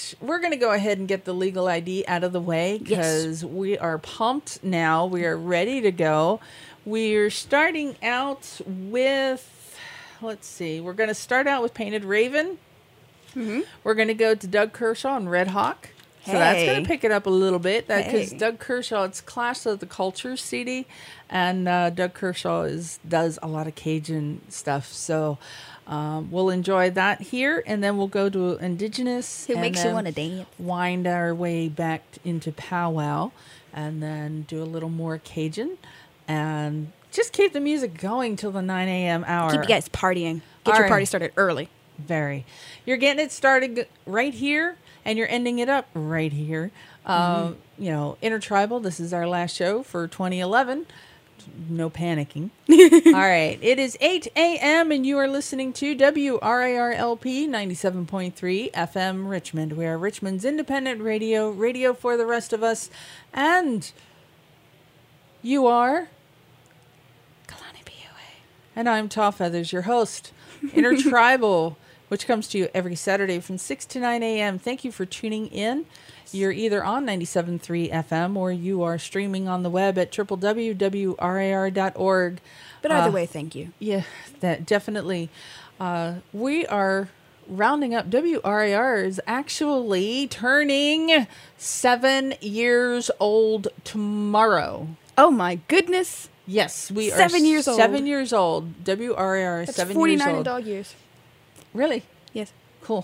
Trish, we're going to go ahead and get the legal ID out of the way because we are pumped now. We are ready to go. We're starting out with, let's see, we're going to start out with Painted Raven. Mm-hmm. We're going to go to Doug Kershaw and Red Hawk. So that's going to pick it up a little bit because Doug Kershaw, it's Clash of the Cultures CD, and Doug Kershaw does a lot of Cajun stuff. So we'll enjoy that here, and then we'll go to Indigenous. Who makes you want to dance? Wind our way back into powwow, and then do a little more Cajun, and just keep the music going till the 9 a.m. hour. Keep you guys partying. Get your party started early. Very. You're getting it started right here, and you're ending it up right here. You know, Intertribal, this is our last show for 2011. No panicking. All right. It is 8 a.m., and you are listening to WRIRLP 97.3 FM Richmond. We are Richmond's independent radio, radio for the rest of us. And you are... Kalani POA. And I'm Taw Feathers, your host. Intertribal, which comes to you every Saturday from 6 to 9 a.m. Thank you for tuning in. You're either on 97.3 FM or you are streaming on the web at www.rir.org. But either way, thank you. Yeah, that definitely. We are rounding up. WRIR is actually turning 7 years old tomorrow. Oh my goodness. Yes, we are 7 years old. 7 years old. WRIR is That's 7 years 49 old. dog years. Really? Yes. Cool.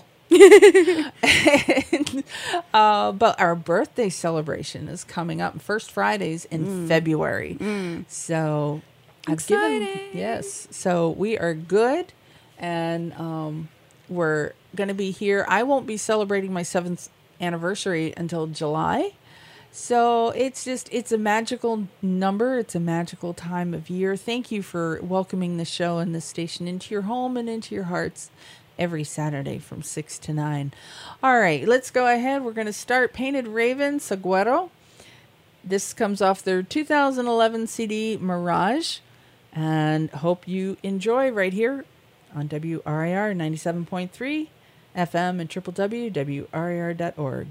But our birthday celebration is coming up first Fridays in February. So Exciting. yes. So we are good, and we're going to be here. I won't be celebrating my 7th anniversary until July. So it's a magical number. It's a magical time of year. Thank you for welcoming the show and the station into your home and into your hearts every Saturday from 6 to 9. All right, let's go ahead. We're going to start Painted Raven, Saguaro. This comes off their 2011 CD, Mirage. And hope you enjoy right here on WRIR 97.3 FM and www.rir.org.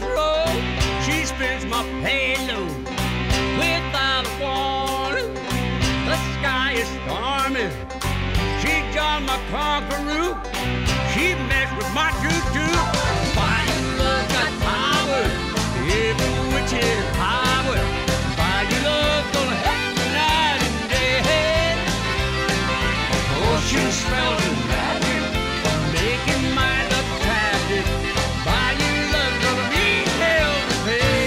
road. She spins my payload without a warning. The sky is stormy. She joined my conqueror. She messed with my doo-doo. Fire love got power. Every witch is power. Fire love gonna help me night and day. Ocean spells and magic, making mind attractive. Fire love gonna be hell to pay.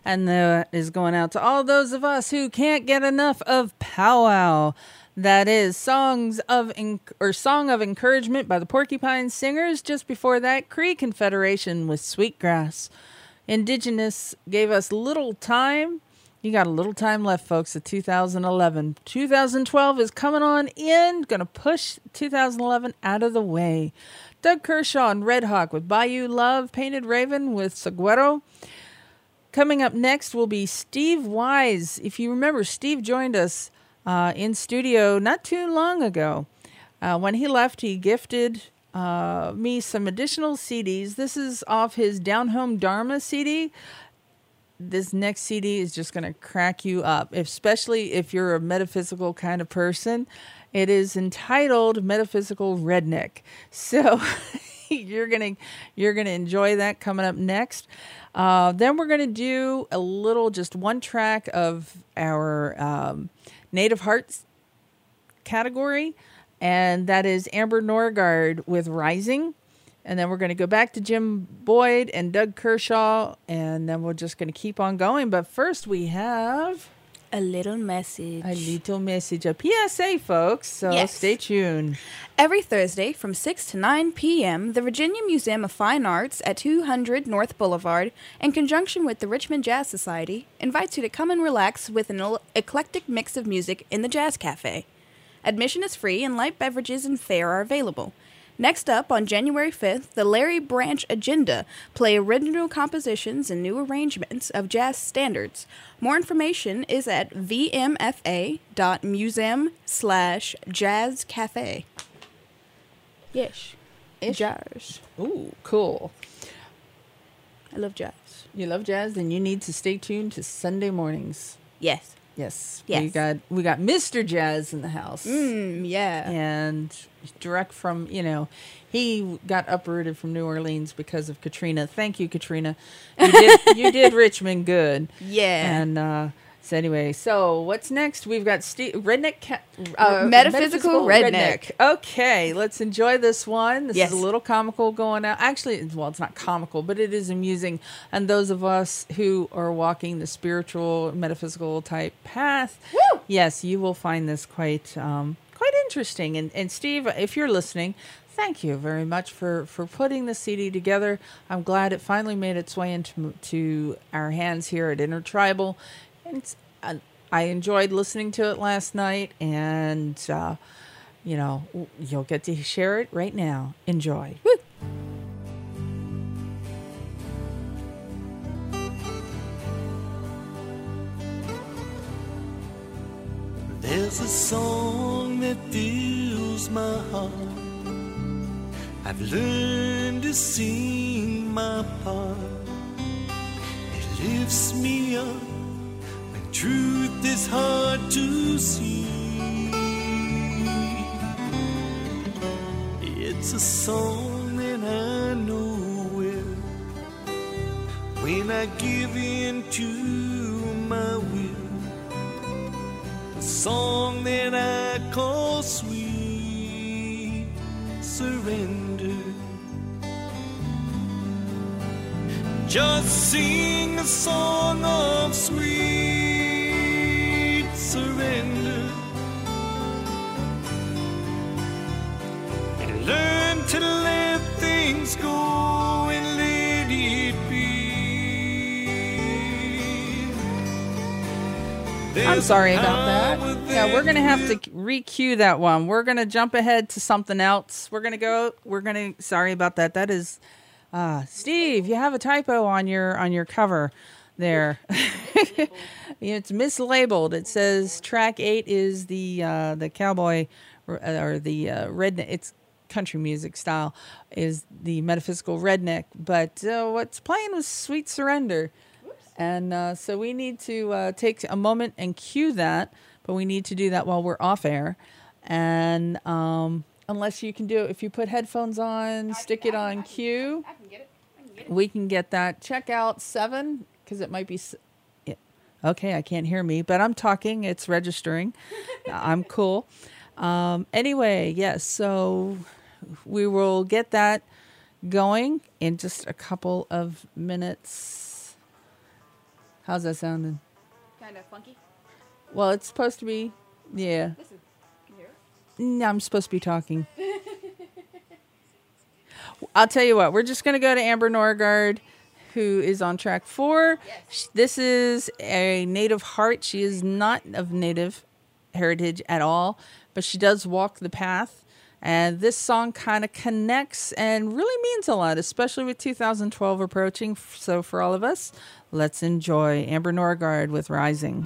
And that is going out to all those of us who can't get enough of Powwow. That is Song of Encouragement by the Porcupine Singers. Just before that, Cree Confederation with Sweetgrass. Indigenous gave us Little Time. You got a little time left, folks, at 2011. 2012 is coming on in. Going to push 2011 out of the way. Doug Kershaw and Red Hawk with Bayou Love. Painted Raven with Saguero. Coming up next will be Steve Wise. If you remember, Steve joined us in studio not too long ago. When he left, he gifted me some additional CDs. This is off his Down Home Dharma CD. This next CD is just going to crack you up, especially if you're a metaphysical kind of person. It is entitled Metaphysical Redneck. So you're gonna enjoy that coming up next. Then we're gonna do just one track of our Native Hearts category, and that is Amber Norgard with Rising. And then we're going to go back to Jim Boyd and Doug Kershaw, and then we're just going to keep on going. But first we have A little message. a PSA, folks. So Yes. stay tuned. Every Thursday from 6 to 9 p.m., the Virginia Museum of Fine Arts at 200 North Boulevard, in conjunction with the Richmond Jazz Society, invites you to come and relax with an eclectic mix of music in the Jazz Cafe. Admission is free and light beverages and fare are available. Next up, on January 5th, the Larry Branch Agenda play original compositions and new arrangements of jazz standards. More information is at vmfa.museum/jazzcafe. Yes. Jazz. Ooh, cool. I love jazz. You love jazz, then you need to stay tuned to Sunday mornings. Yes. Yes. Yes. We got Mr. Jazz in the house. Yeah. And direct from, he got uprooted from New Orleans because of Katrina. Thank you, Katrina. You did Richmond good. Yeah. And so anyway, what's next? We've got Metaphysical Redneck. Okay, let's enjoy this one. This Yes. is a little comical going out. Actually, it's not comical, but it is amusing. And those of us who are walking the spiritual, metaphysical type path, Woo! yes, you will find this quite interesting. And Steve, if you're listening, thank you very much for putting the CD together. I'm glad it finally made its way into our hands here at Intertribal. And I enjoyed listening to it last night, and you'll get to share it right now. Enjoy. Woo! There's a song that fills my heart. I've learned to sing my part. It lifts me up when truth is hard to see. It's a song that I know well. When I give in to my will, a song that I call Sweet Surrender. Just sing a song of sweet surrender and learn to let things go and let it be. I'm sorry about that. Yeah, we're going to have to re-cue that one. We're going to jump ahead to something else. Sorry about that. That is, Steve, you have a typo on your cover there. It's mislabeled. It says track 8 is the cowboy or the redneck. It's country music style is the metaphysical redneck. But what's playing was Sweet Surrender. And so we need to take a moment and cue that, but we need to do that while we're off air. And unless you can do it, if you put headphones on, stick it on cue, I can get it. we can get that. Check out 7, because it might be... Okay, I can't hear me, but I'm talking. It's registering. I'm cool. Anyway, yes, so we will get that going in just a couple of minutes. How's that sounding? Kind of funky. Well, it's supposed to be. Yeah. Listen, can you hear it? No, I'm supposed to be talking. I'll tell you what. We're just going to go to Amber Norgard, who is on track 4. Yes. This is a native heart. She is not of native heritage at all, but she does walk the path. And this song kind of connects and really means a lot, especially with 2012 approaching. So for all of us, let's enjoy Amber Norgard with Rising.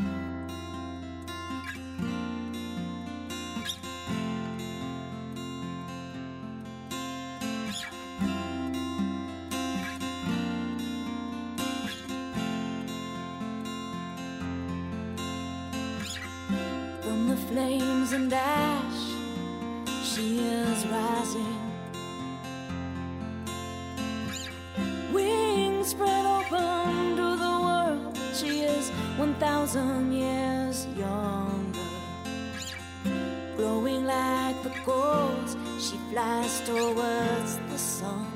From the flames and ash, she is rising. Wings spread open to the world. She is 1,000 years younger. Glowing like the gold, she flies towards the sun.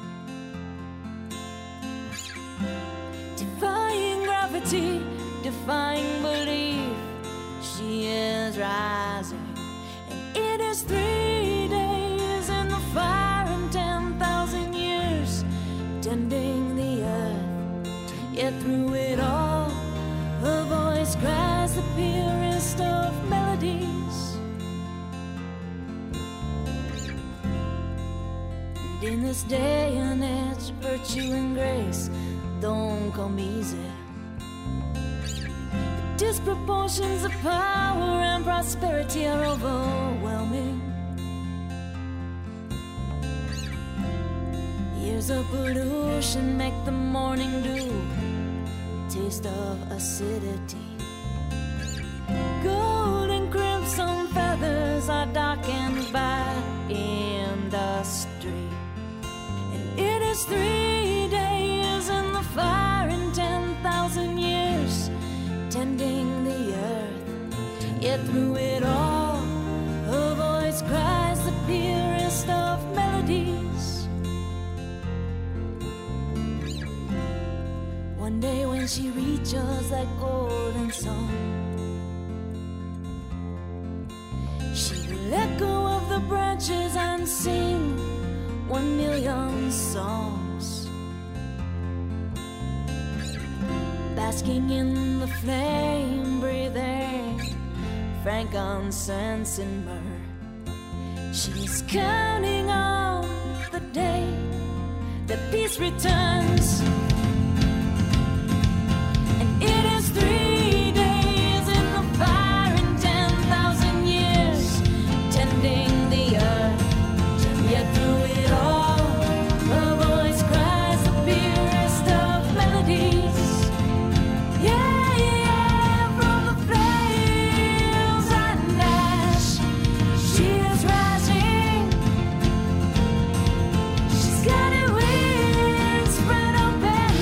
Defying gravity, defying belief, she is rising. And it is 3 days in the fire and 10,000 years tending the earth. Yet through it all, her voice cries the purest of melodies. And in this day and age, virtue and grace don't come easy. Disproportions of power and prosperity are overwhelming. Years of pollution make the morning dew taste of acidity. Gold and crimson feathers are darkened by industry. And it is 3 days in the fire and 10,000 years tending the earth. Yet through it all, her voice cries the purest of melodies. One day when she reaches that golden song, she will echo of the branches and sing 1,000,000 songs. Basking in the flame, breathing frankincense and myrrh. She's counting on the day that peace returns. And it is 3 days in the fire and 10,000 years tending the earth. Yet through it all, her voice cries the purest of melodies. Yeah, yeah, from the flames and ash, she is rising. She's got her wings spread open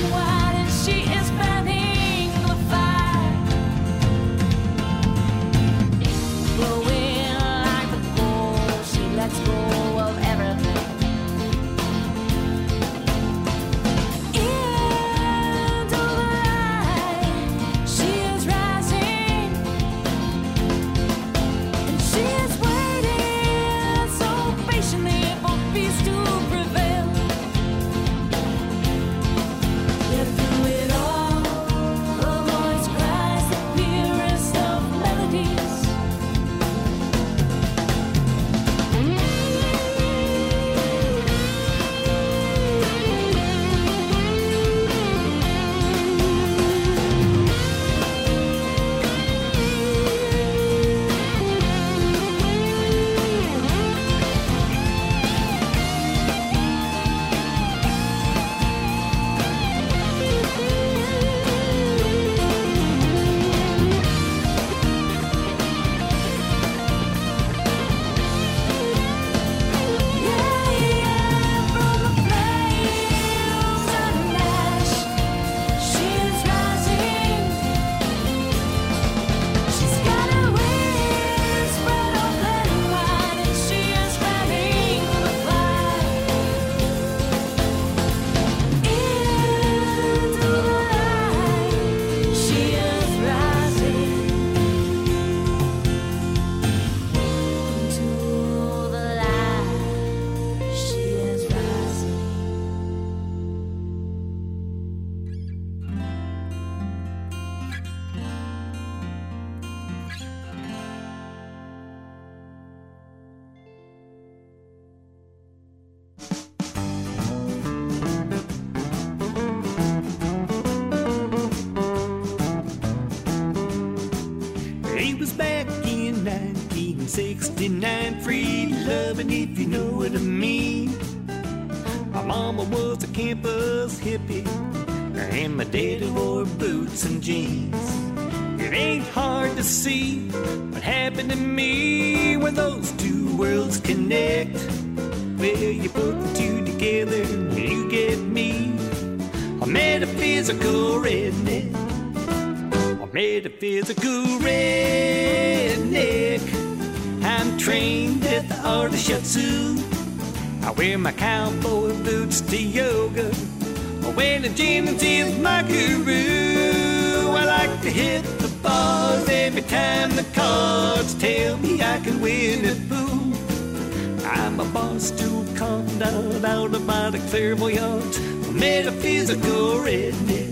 from 69, free loving if you know what I mean. My mama was a campus hippie, and my daddy wore boots and jeans. It ain't hard to see what happened to me when those two worlds connect. Well, you put the two together and you get me, a metaphysical redneck. A metaphysical redneck. I'm trained at the art of shiatsu. I wear my cowboy boots to yoga. When the Jennings is my guru, I like to hit the bars every time the cards tell me I can win at pool. I'm a boss to confidant, out about a clairvoyant, a metaphysical redneck.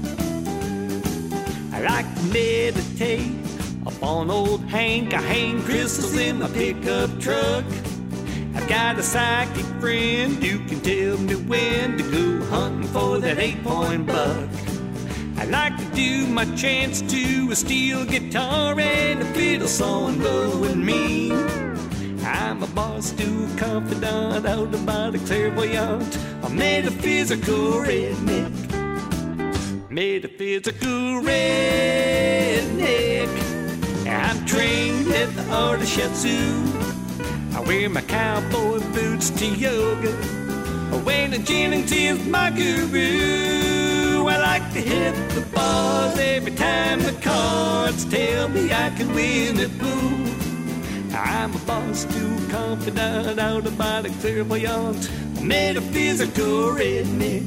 I like to meditate upon old Hank. I hang crystals in my pickup truck. I've got a psychic friend who can tell me when to go hunting for that 8-point buck. I like to do my chance to a steel guitar and a fiddle song blowing me. I'm a boss to confidant, out about a clairvoyant, a metaphysical redneck. Metaphysical redneck. I'm trained at the art of shiatsu. I wear my cowboy boots to yoga. When the Jennings is my guru, I like to hit the bars every time the cards tell me I can win at pool. I'm a boss to confidant, out about a clairvoyant, a metaphysical redneck.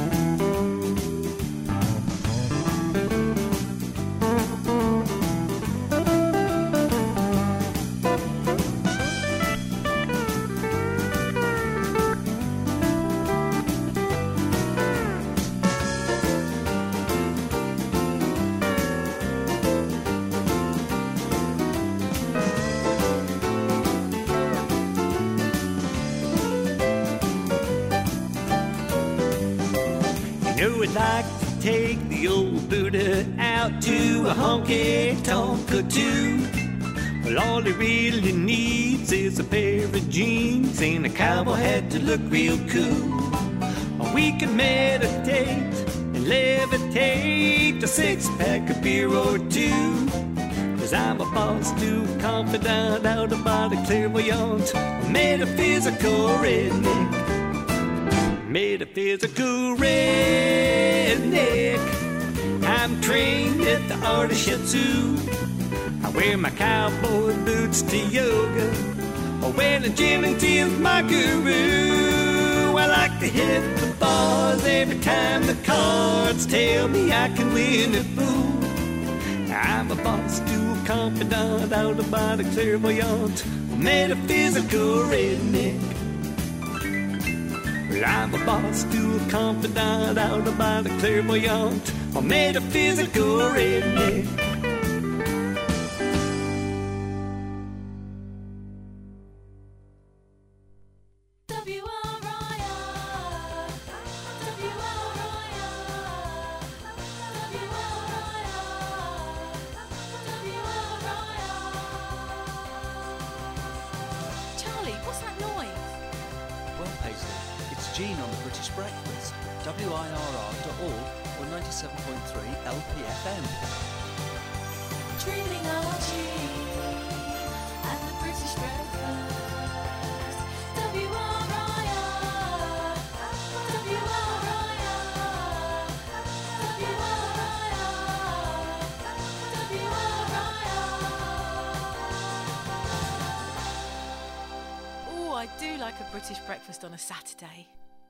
I'd like to take the old Buddha out to a honky-tonk or two. Well, all he really needs is a pair of jeans and a cowboy hat to look real cool. Or we can meditate and levitate a 6-pack of beer or two. 'Cause I'm a boss to confidant, out about a clairvoyant, a metaphysical redneck. Metaphysical redneck. I'm trained at the art of shiatsu. I wear my cowboy boots to yoga. When the Jennings is my guru, I like to hit the bars every time the cards tell me I can win at pool. I'm a boss to confidant, out about a clairvoyant, a metaphysical redneck. I'm a boss to a confidant, out about a clairvoyant, a metaphysical redneck. Charlie, what's that noise? Well, Paisley, it's Gene on the British Breakfast, WIRR.org or 97.3 LPFM. Dreaming of cheese at the British breakfast. WRIR, Oh, I do like a British breakfast on a Saturday.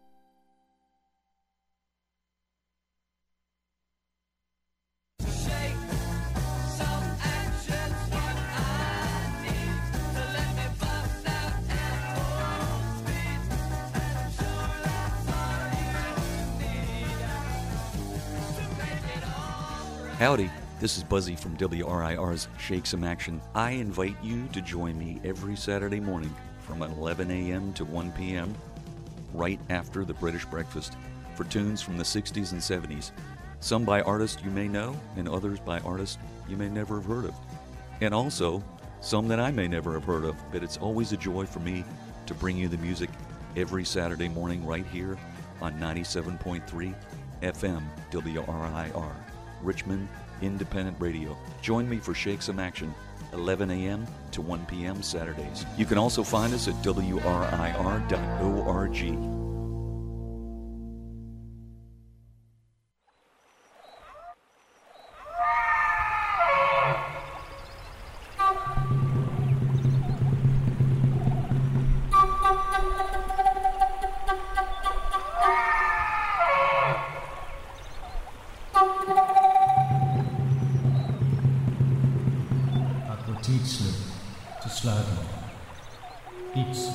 Howdy, this is Buzzy from WRIR's Shake Some Action. I invite you to join me every Saturday morning from 11 a.m. to 1 p.m. right after the British Breakfast for tunes from the 60s and 70s. Some by artists you may know and others by artists you may never have heard of. And also, some that I may never have heard of, but it's always a joy for me to bring you the music every Saturday morning right here on 97.3 FM WRIR, Richmond Independent Radio. Join me for Shake Some Action, 11 a.m. to 1 p.m. Saturdays. You can also find us at WRIR.org. Apotitsel te sluiten. Iets.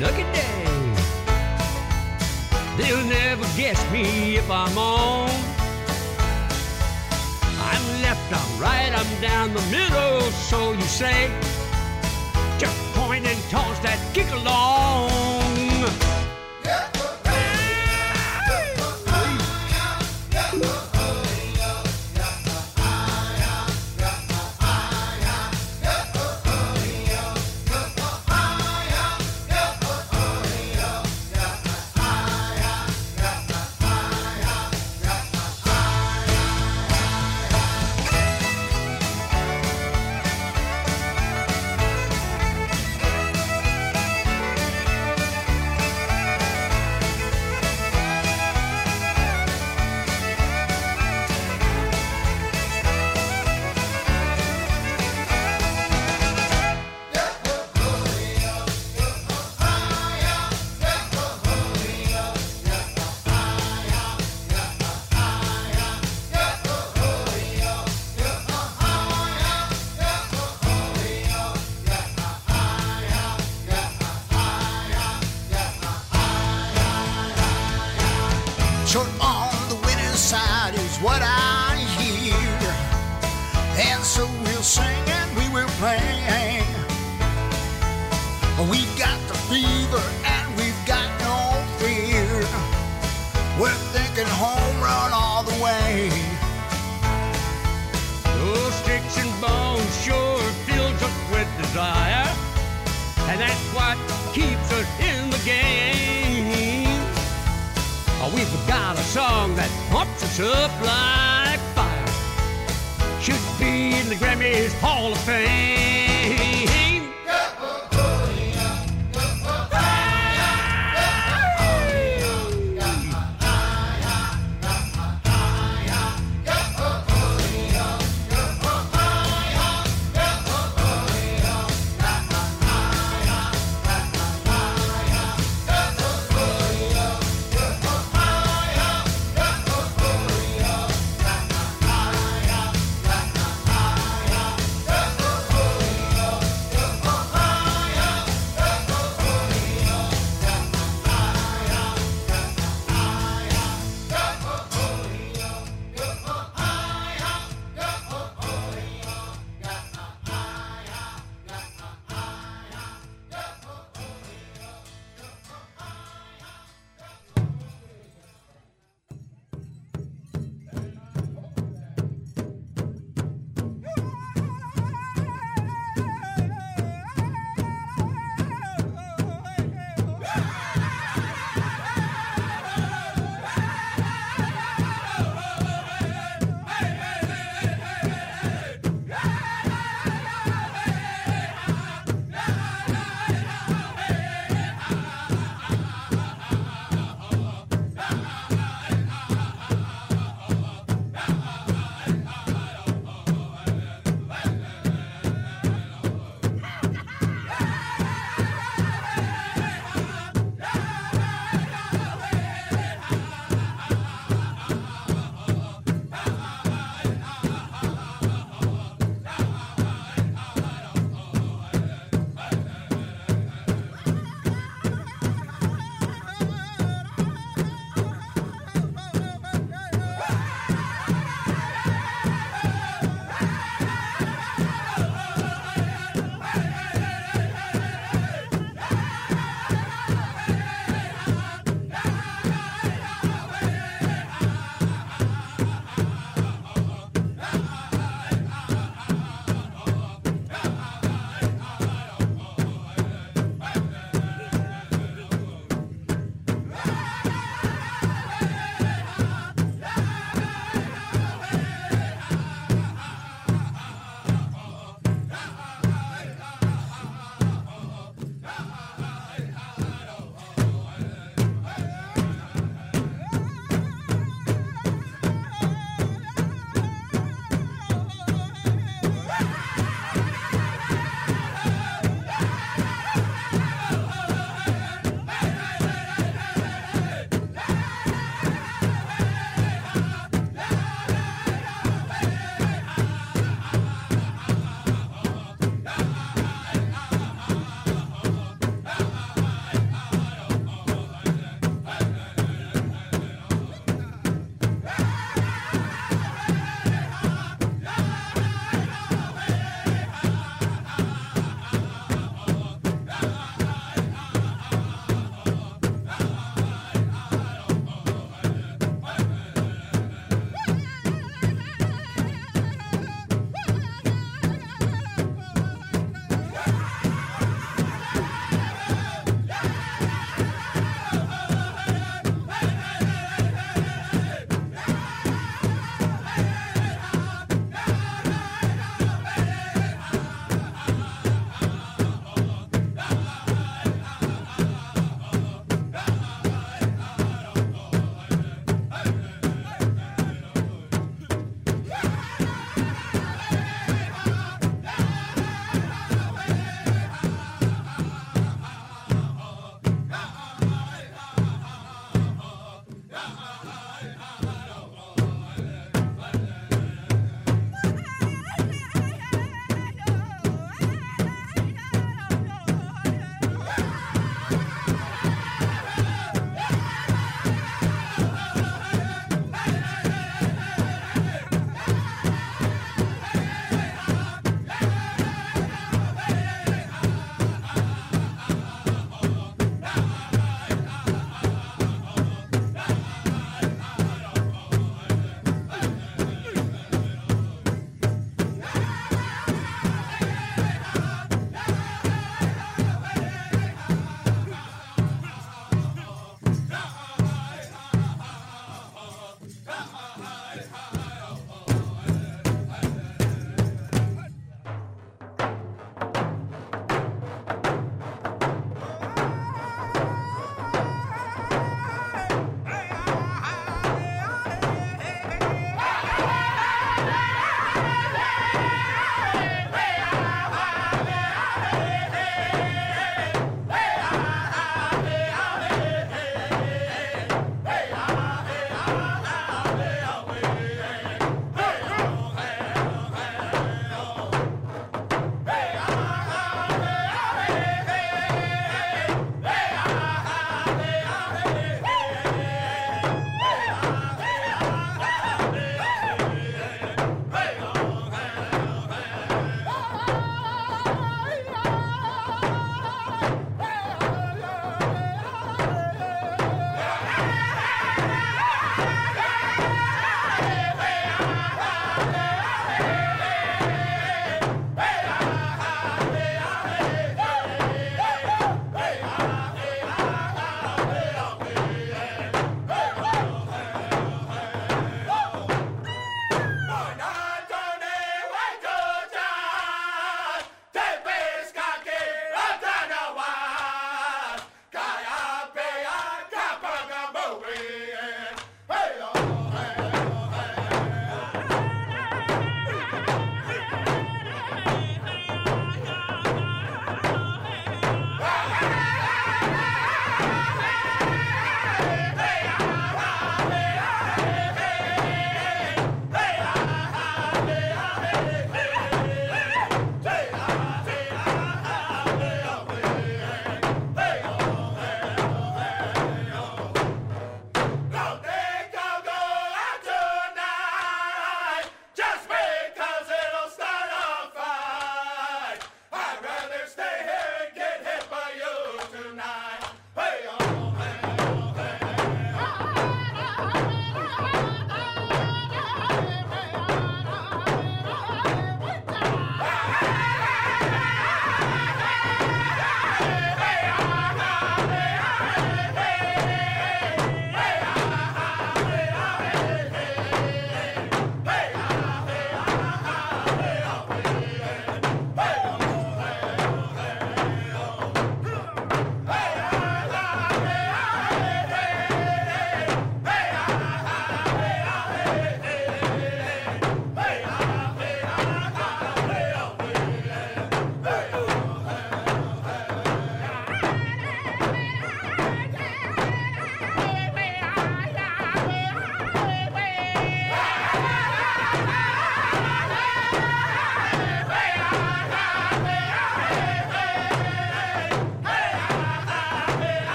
lucky day. They'll never guess me if I'm on. I'm left, I'm right, I'm down the middle, so you say. Just point and toss that kick along. Short on the winning side is what I hear. And so we'll sing and we will play. We've got the fever and we've got no fear. We're thinking home run all the way. Those sticks and bones sure fills us with desire. And that's what keeps us in the game. We've got a song that pumps us up like fire. Should be in the Grammys Hall of Fame.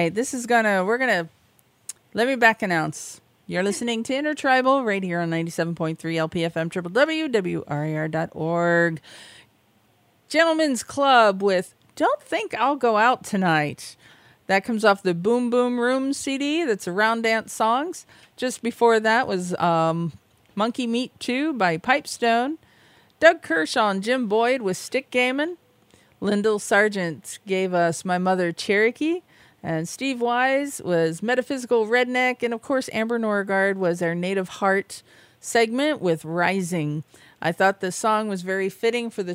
right. Let me back announce. You're listening to Intertribal right here on 97.3 LPFM www.WRAR.org. Gentlemen's Club with Don't Think I'll Go Out Tonight. That comes off the Boom Boom Room CD. That's around dance songs. Just before that was Monkey Meat 2 by Pipestone. Doug Kershaw and Jim Boyd with Stick Gamin'. Lyndall Sargent gave us My Mother Cherokee. And Steve Wise was Metaphysical Redneck. And, of course, Amber Norgard was our Native Heart segment with Rising. I thought the song was very fitting for the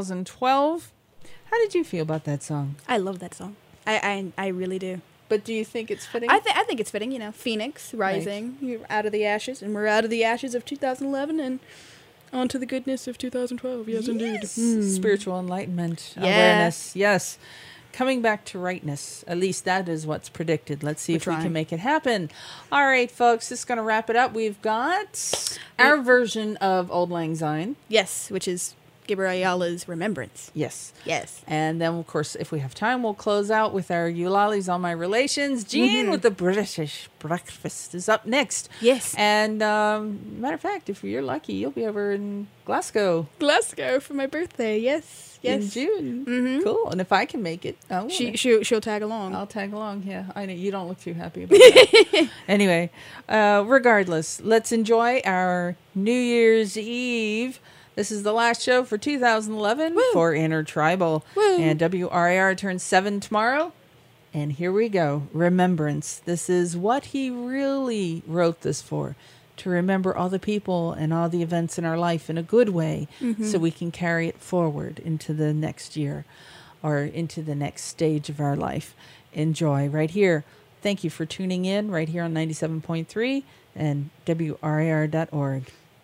2012. How did you feel about that song? I love that song. I really do. But do you think it's fitting? I think it's fitting. You know, Phoenix rising, You're out of the ashes, and we're out of the ashes of 2011 and on to the goodness of 2012. Yes, indeed. Spiritual enlightenment, Yeah. awareness. Yes. Coming back to rightness. At least that is what's predicted. Let's see if we can make it happen. All right, folks, this is going to wrap it up. We've got our version of Old Lang Syne. Yes, which is Gibber Ayala's Remembrance. Yes. Yes. And then, of course, if we have time, we'll close out with our Eulalis on My Relations. Jean with the British Breakfast is up next. Yes. And matter of fact, if you're lucky, you'll be over in Glasgow. Glasgow for my birthday. Yes. Yes. In June. Cool. And if I can make it, she'll tag along. I'll tag along. Yeah, I know you don't look too happy about that. Anyway, regardless, let's enjoy our New Year's Eve. This is the last show for 2011 for Intertribal. And WRAR turns 7 tomorrow. And here we go. Remembrance. This is what he really wrote this for. To remember all the people and all the events in our life in a good way so we can carry it forward into the next year or into the next stage of our life. Enjoy right here. Thank you for tuning in right here on 97.3 and WRAR.org.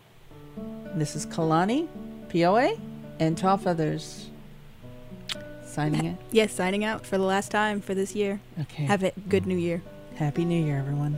This is Kalani, POA, and Tall Feathers. Signing it. Yes, signing out for the last time for this year. Okay. Have a good New Year. Happy New Year, everyone.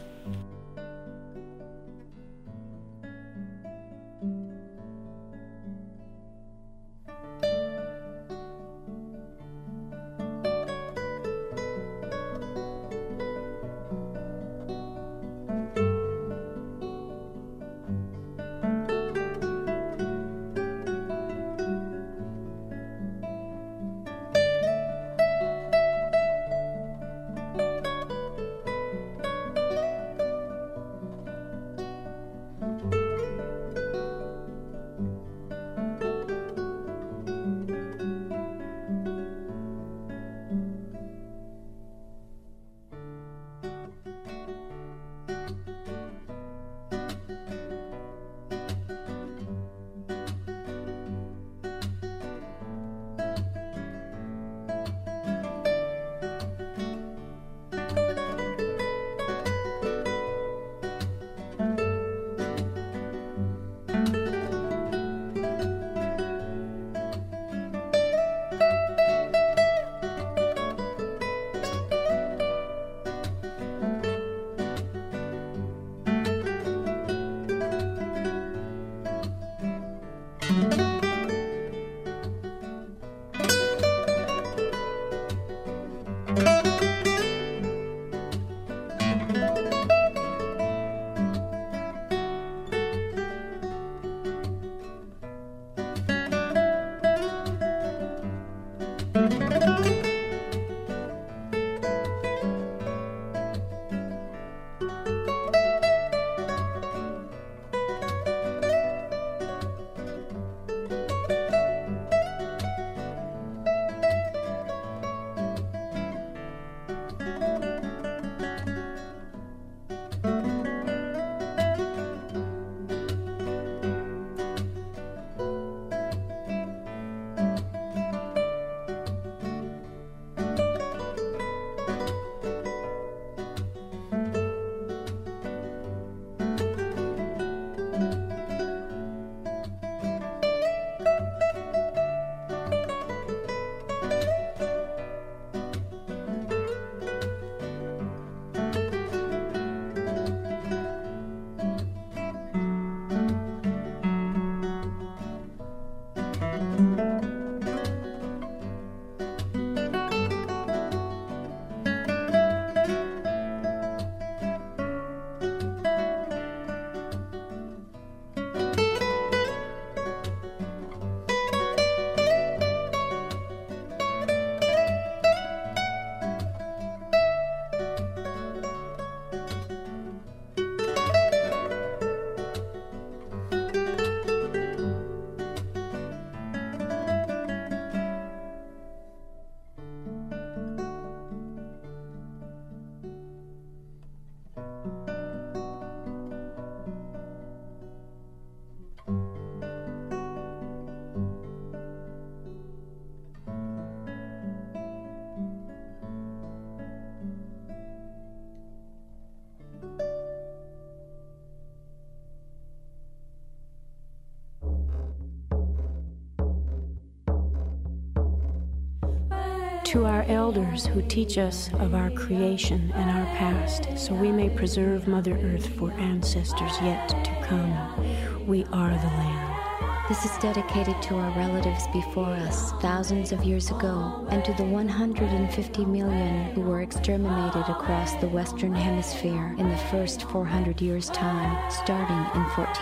To our elders who teach us of our creation and our past, so we may preserve Mother Earth for ancestors yet to come, we are the land. This is dedicated to our relatives before us thousands of years ago, and to the 150 million who were exterminated across the Western Hemisphere in the first 400 years' time, starting in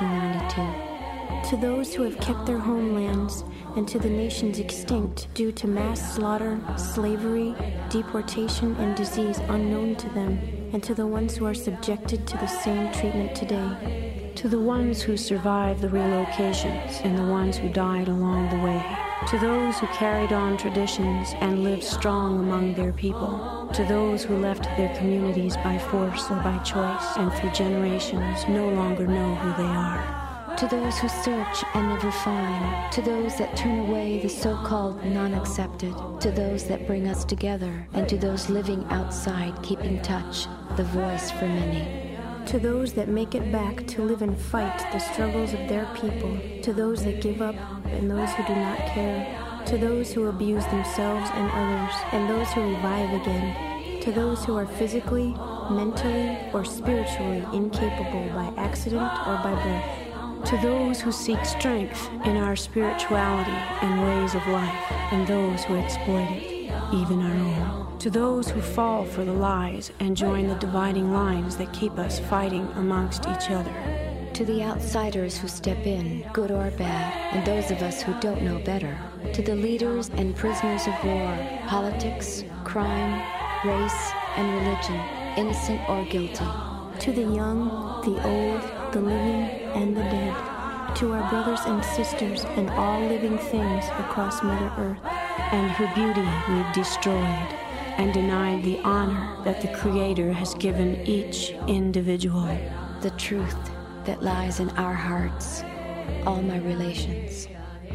1492. To those who have kept their homelands, and to the nations extinct due to mass slaughter, slavery, deportation, and disease unknown to them, and to the ones who are subjected to the same treatment today. To the ones who survived the relocations and the ones who died along the way. To those who carried on traditions and lived strong among their people. To those who left their communities by force or by choice and through generations no longer know who they are. To those who search and never find. To those that turn away the so-called non-accepted. To those that bring us together. And to those living outside keeping touch, the voice for many. To those that make it back to live and fight the struggles of their people. To those that give up and those who do not care. To those who abuse themselves and others, and those who revive again. To those who are physically, mentally, or spiritually incapable by accident or by birth. To those who seek strength in our spirituality and ways of life, and those who exploit it, even our own. To those who fall for the lies and join the dividing lines that keep us fighting amongst each other. To the outsiders who step in, good or bad, and those of us who don't know better. To the leaders and prisoners of war, politics, crime, race, and religion, innocent or guilty. To the young, the old, the living, and the dead. To our brothers and sisters and all living things across Mother Earth. And her beauty we've destroyed and denied the honor that the Creator has given each individual. The truth that lies in our hearts, all my relations.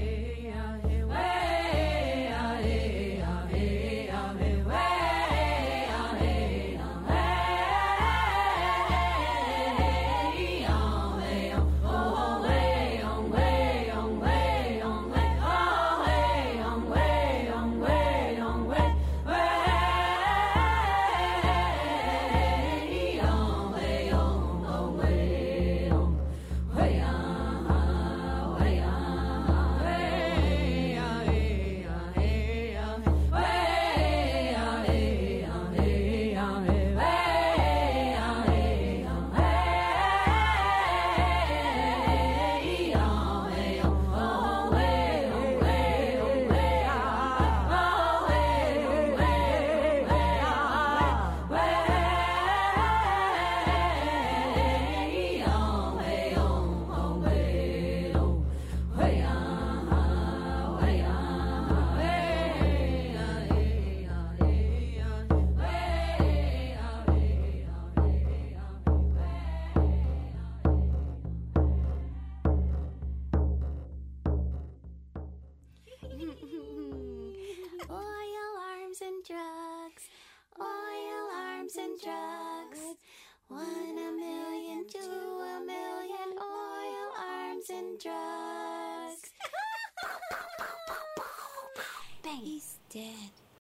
Oil, arms, and drugs. Oil, arms, and drugs. 1 a million, 2 a million. Oil, arms, and drugs. Bang. He's dead.